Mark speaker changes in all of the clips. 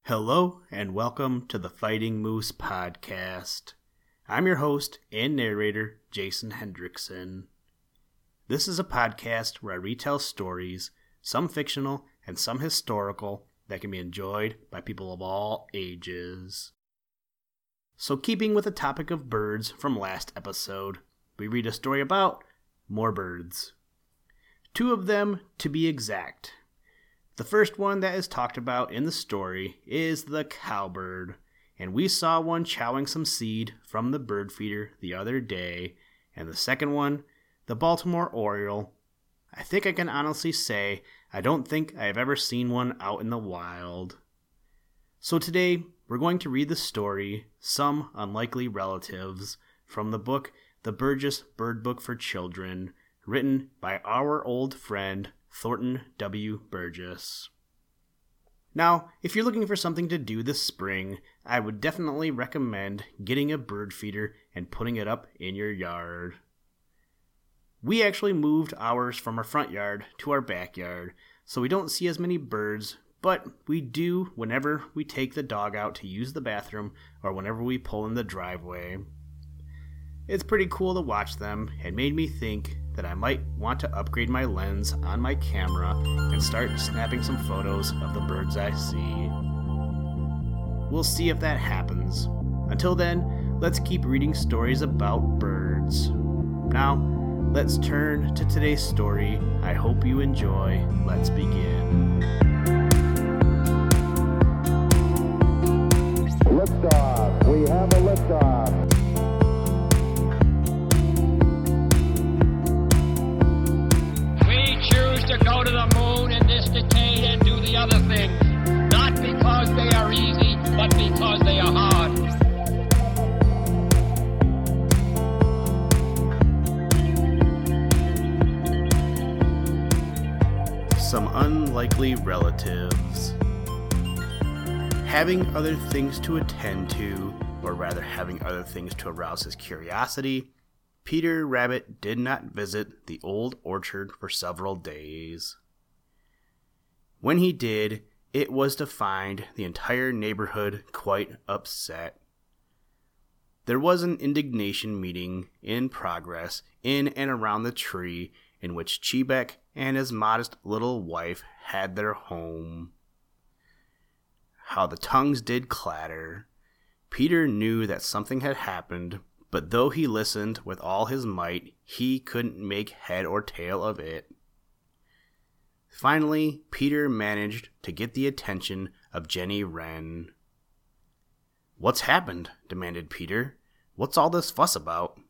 Speaker 1: Hello and welcome to the Fighting Moose podcast. I'm your host and narrator, Jason Hendrickson. This is a podcast where I retell stories, some fictional and some historical, that can be enjoyed by people of all ages. So keeping with the topic of birds from last episode, we read a story about more birds. 2 of them to be exact. The first one that is talked about in the story is the cowbird, and we saw one chowing some seed from the bird feeder the other day, and the second one, the Baltimore Oriole. I think I can honestly say I don't think I have ever seen one out in the wild. So today, we're going to read the story, Some Unlikely Relatives, from the book The Burgess Bird Book for Children, written by our old friend, Thornton W. Burgess. Now, if you're looking for something to do this spring, I would definitely recommend getting a bird feeder and putting it up in your yard. We actually moved ours from our front yard to our backyard, so we don't see as many birds, but we do whenever we take the dog out to use the bathroom or whenever we pull in the driveway. It's pretty cool to watch them and made me think that I might want to upgrade my lens on my camera and start snapping some photos of the birds I see. We'll see if that happens. Until then, let's keep reading stories about birds. Now, let's turn to today's story. I hope you enjoy. Let's begin.
Speaker 2: Liftoff. We have a liftoff.
Speaker 3: To go to the moon in this decade and do the other things, not because they are easy, but because they are hard.
Speaker 1: Some unlikely relatives. Having other things to attend to, or rather having other things to arouse his curiosity, Peter Rabbit did not visit the old orchard for several days. When he did, it was to find the entire neighborhood quite upset. There was an indignation meeting in progress in and around the tree in which Cheebeck and his modest little wife had their home. How the tongues did clatter. Peter knew that something had happened, but though he listened with all his might, he couldn't make head or tail of it. Finally, Peter managed to get the attention of Jenny Wren. "What's happened?" demanded Peter. "What's all this fuss about?"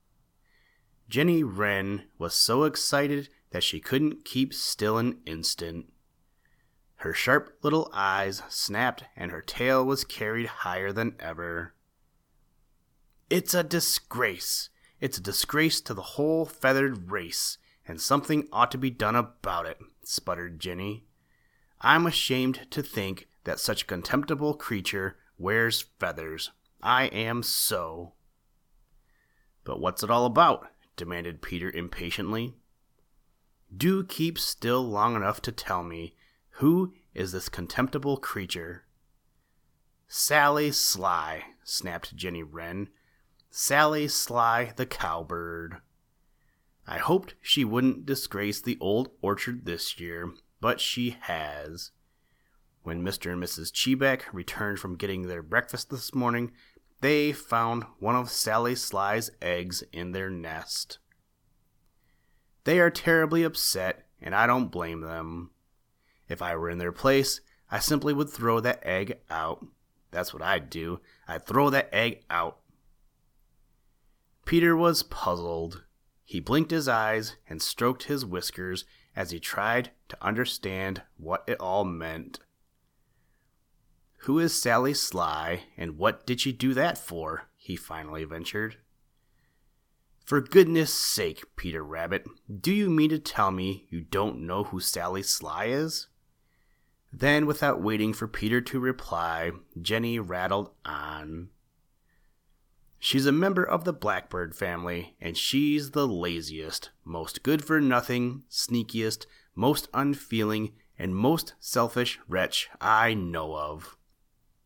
Speaker 1: Jenny Wren was so excited that she couldn't keep still an instant. Her sharp little eyes snapped and her tail was carried higher than ever. "It's a disgrace. It's a disgrace to the whole feathered race, and something ought to be done about it," sputtered Jenny. "I'm ashamed to think that such a contemptible creature wears feathers. I am so." "But what's it all about?" demanded Peter impatiently. "Do keep still long enough to tell me, who is this contemptible creature?" "Sally Sly," snapped Jenny Wren. "Sally Sly the cowbird. I hoped she wouldn't disgrace the old orchard this year, but she has. When Mr. and Mrs. Cheebeck returned from getting their breakfast this morning, they found one of Sally Sly's eggs in their nest. They are terribly upset, and I don't blame them. If I were in their place, I simply would throw that egg out. That's what I'd do. I'd throw that egg out." Peter was puzzled. He blinked his eyes and stroked his whiskers as he tried to understand what it all meant. "Who is Sally Sly, and what did she do that for?" he finally ventured. "For goodness sake, Peter Rabbit, do you mean to tell me you don't know who Sally Sly is?" Then, without waiting for Peter to reply, Jenny rattled on. "She's a member of the blackbird family, and she's the laziest, most good-for-nothing, sneakiest, most unfeeling, and most selfish wretch I know of."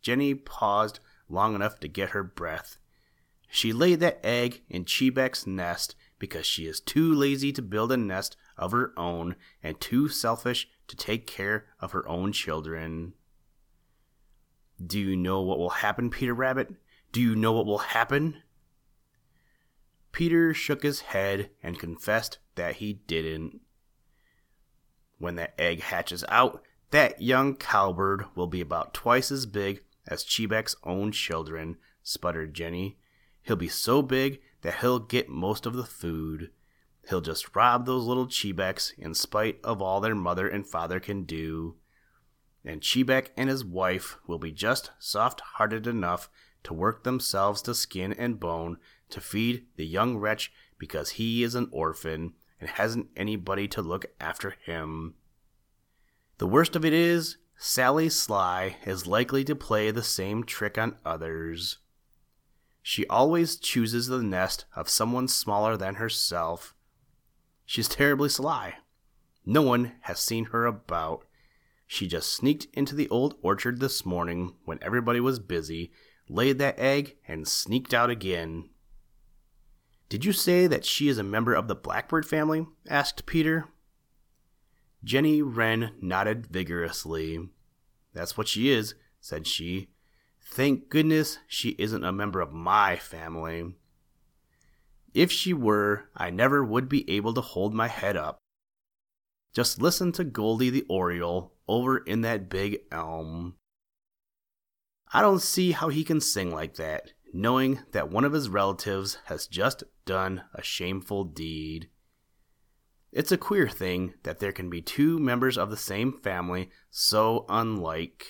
Speaker 1: Jenny paused long enough to get her breath. She laid that egg in Cheebeck's nest because she is too lazy to build a nest of her own and too selfish to take care of her own children. Do you know what will happen, Peter Rabbit? Do you know what will happen? Peter shook his head and confessed that he didn't. When that egg hatches out, that young cowbird will be about twice as big as Cheebeck's own children, sputtered Jenny. He'll be so big that he'll get most of the food. He'll just rob those little Cheebecks in spite of all their mother and father can do. And Cheebeck and his wife will be just soft-hearted enough to work themselves to skin and bone to feed the young wretch because he is an orphan and hasn't anybody to look after him. The worst of it is, Sally Sly is likely to play the same trick on others. She always chooses the nest of someone smaller than herself. She's terribly sly. No one has seen her about. She just sneaked into the old orchard this morning when everybody was busy, laid that egg, and sneaked out again. Did you say that she is a member of the Blackbird family? Asked Peter. Jenny Wren nodded vigorously. That's what she is, said she. Thank goodness she isn't a member of my family. If she were, I never would be able to hold my head up. Just listen to Goldie the Oriole over in that big elm. I don't see how he can sing like that, knowing that one of his relatives has just done a shameful deed. It's a queer thing that there can be two members of the same family so unlike.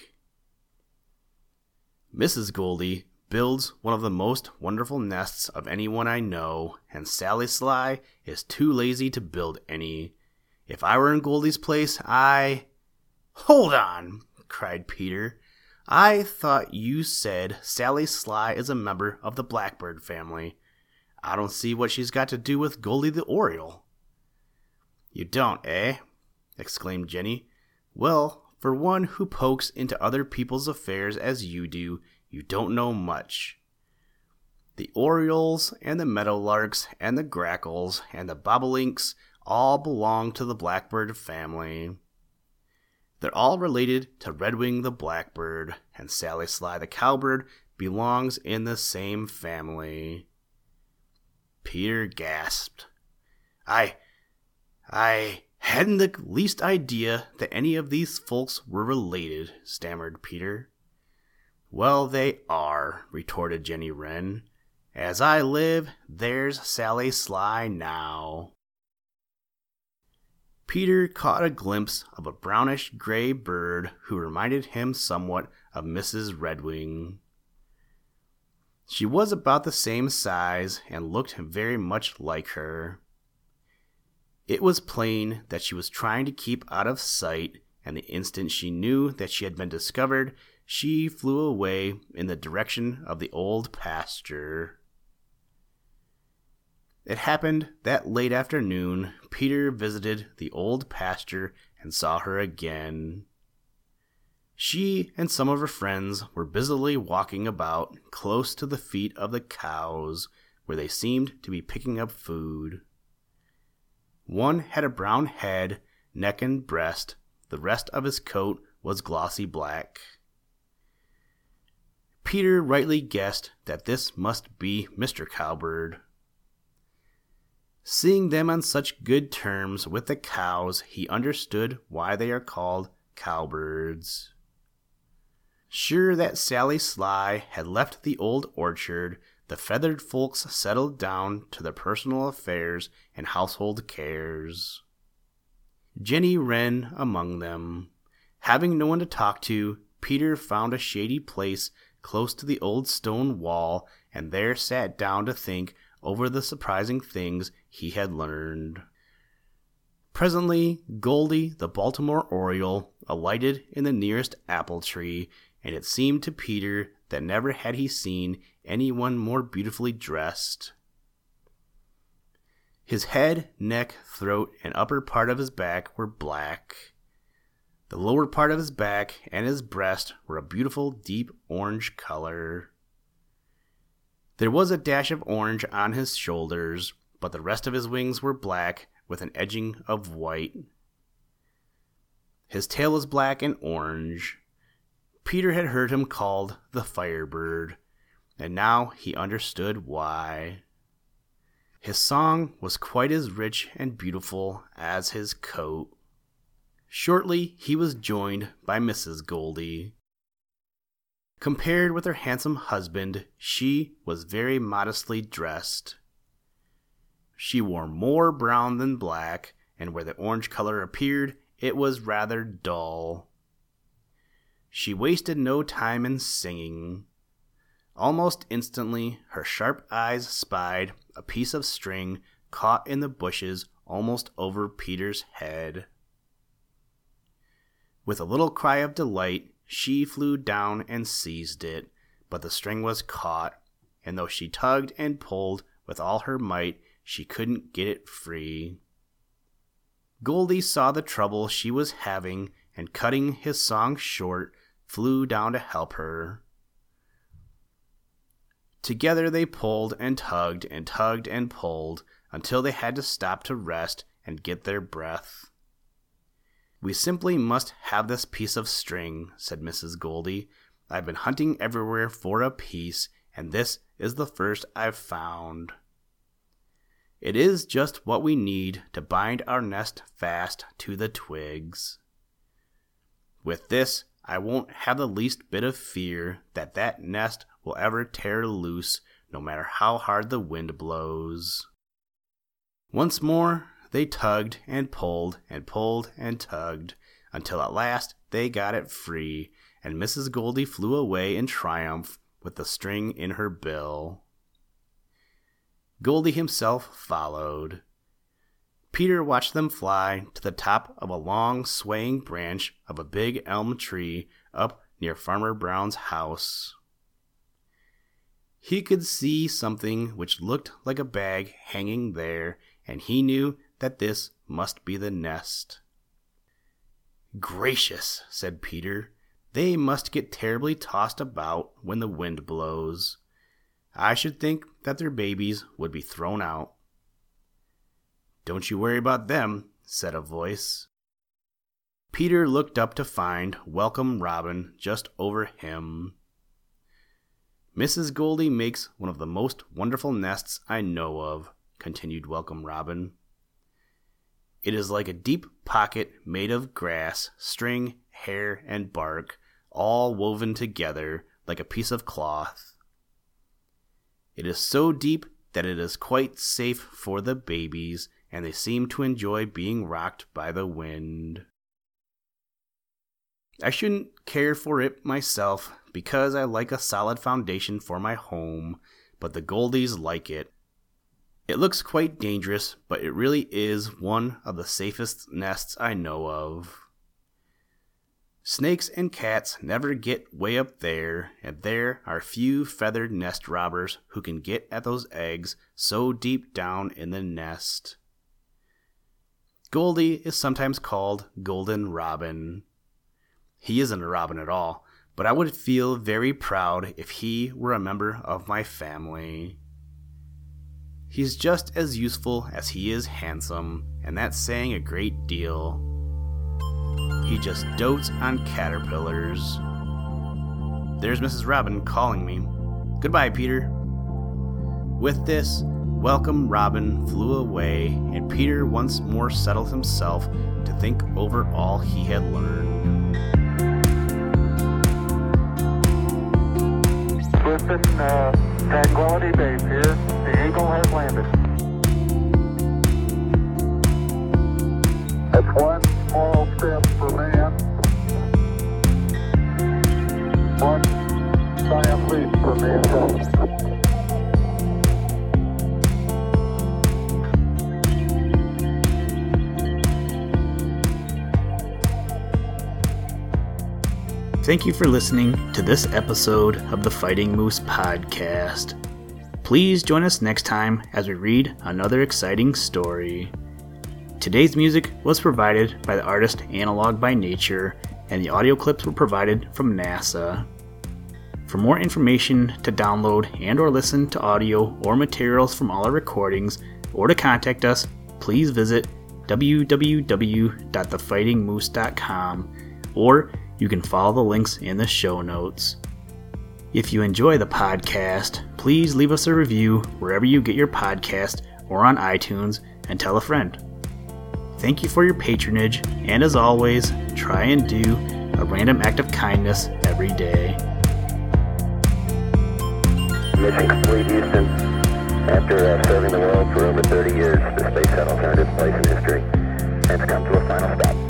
Speaker 1: Mrs. Goldie builds one of the most wonderful nests of anyone I know, and Sally Sly is too lazy to build any. If I were in Goldie's place, Hold on, cried Peter. I thought you said Sally Sly is a member of the Blackbird family. I don't see what she's got to do with Goldie the Oriole. You don't, eh? Exclaimed Jenny. Well, for one who pokes into other people's affairs as you do, you don't know much. The orioles and the meadowlarks and the grackles and the bobolinks all belong to the Blackbird family. They're all related to Redwing the Blackbird, and Sally Sly the Cowbird belongs in the same family. Peter gasped. I hadn't the least idea that any of these folks were related, stammered Peter. Well, they are, retorted Jenny Wren. As I live, there's Sally Sly now. Peter caught a glimpse of a brownish-gray bird who reminded him somewhat of Mrs. Redwing. She was about the same size and looked very much like her. It was plain that she was trying to keep out of sight, and the instant she knew that she had been discovered, she flew away in the direction of the old pasture. It happened that late afternoon, Peter visited the old pasture and saw her again. She and some of her friends were busily walking about close to the feet of the cows, where they seemed to be picking up food. One had a brown head, neck, and breast. The rest of his coat was glossy black. Peter rightly guessed that this must be Mr. Cowbird. Seeing them on such good terms with the cows, he understood why they are called cowbirds. Sure that Sally Sly had left the old orchard, the feathered folks settled down to their personal affairs and household cares. Jenny Wren among them. Having no one to talk to, Peter found a shady place close to the old stone wall and there sat down to think over the surprising things he had learned. Presently, Goldie, the Baltimore Oriole, alighted in the nearest apple tree, and it seemed to Peter that never had he seen anyone more beautifully dressed. His head, neck, throat, and upper part of his back were black. The lower part of his back and his breast were a beautiful deep orange color. There was a dash of orange on his shoulders, but the rest of his wings were black with an edging of white. His tail was black and orange. Peter had heard him called the Firebird, and now he understood why. His song was quite as rich and beautiful as his coat. Shortly, he was joined by Mrs. Goldie. Compared with her handsome husband, she was very modestly dressed. She wore more brown than black, and where the orange color appeared, it was rather dull. She wasted no time in singing. Almost instantly, her sharp eyes spied a piece of string caught in the bushes almost over Peter's head. With a little cry of delight, she flew down and seized it, but the string was caught, and though she tugged and pulled with all her might, she couldn't get it free. Goldie saw the trouble she was having, and cutting his song short, flew down to help her. Together they pulled and tugged and tugged and pulled, until they had to stop to rest and get their breath. "We simply must have this piece of string," said Mrs. Goldie. "I've been hunting everywhere for a piece, and this is the first I've found. It is just what we need to bind our nest fast to the twigs. With this, I won't have the least bit of fear that nest will ever tear loose, no matter how hard the wind blows." Once more, they tugged and pulled and pulled and tugged, until at last they got it free, and Mrs. Goldie flew away in triumph with the string in her bill. Goldie himself followed. Peter watched them fly to the top of a long swaying branch of a big elm tree up near Farmer Brown's house. He could see something which looked like a bag hanging there, and he knew that this must be the nest. "Gracious," said Peter, "they must get terribly tossed about when the wind blows. I should think that their babies would be thrown out." "Don't you worry about them," said a voice. Peter looked up to find Welcome Robin just over him. "Mrs. Goldie makes one of the most wonderful nests I know of," continued Welcome Robin. "It is like a deep pocket made of grass, string, hair, and bark, all woven together like a piece of cloth. It is so deep that it is quite safe for the babies, and they seem to enjoy being rocked by the wind. I shouldn't care for it myself, because I like a solid foundation for my home, but the Goldies like it. It looks quite dangerous, but it really is one of the safest nests I know of. Snakes and cats never get way up there, and there are few feathered nest robbers who can get at those eggs so deep down in the nest. Goldie is sometimes called Golden Robin. He isn't a robin at all, but I would feel very proud if he were a member of my family. He's just as useful as he is handsome, and that's saying a great deal. He just dotes on caterpillars. There's Mrs. Robin calling me. Goodbye, Peter." With this, Welcome Robin flew away, and Peter once more settled himself to think over all he had learned.
Speaker 2: Listen, Tranquility Base here. The Eagle has landed. That's one small step for man, one giant leap for mankind.
Speaker 1: Thank you for listening to this episode of the Fighting Moose Podcast. Please join us next time as we read another exciting story. Today's music was provided by the artist Analog by Nature, and the audio clips were provided from NASA. For more information to download and or listen to audio or materials from all our recordings, or to contact us, please visit www.thefightingmoose.com, or you can follow the links in the show notes. If you enjoy the podcast, please leave us a review wherever you get your podcast or on iTunes, and tell a friend. Thank you for your patronage, and as always, try and do a random act of kindness every day.
Speaker 4: Mission complete, Houston. After serving the world for over 30 years, the space shuttle turned its place in history and has come to a final stop.